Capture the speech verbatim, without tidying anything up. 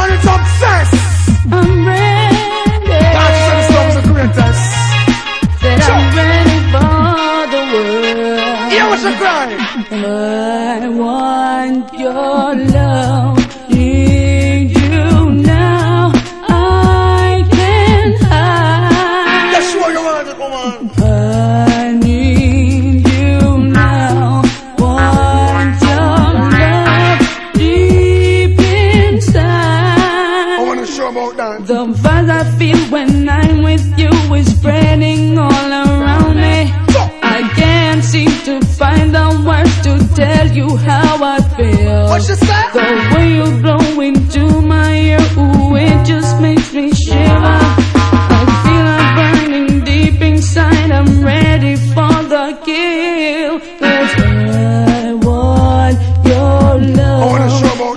man, it's obsessed. I'm ready. God said the song's the greatest. Said I'm ready for the world. Yeah, what's the cry? I want your love. Need you now. I can't hide. That's what you want, woman. I need you now. Want your love deep inside. I want to show about that. The vibes I feel when I'm with you is spreading all around me. I can't seem to find the words to tell you how I feel. What you say? The way you blow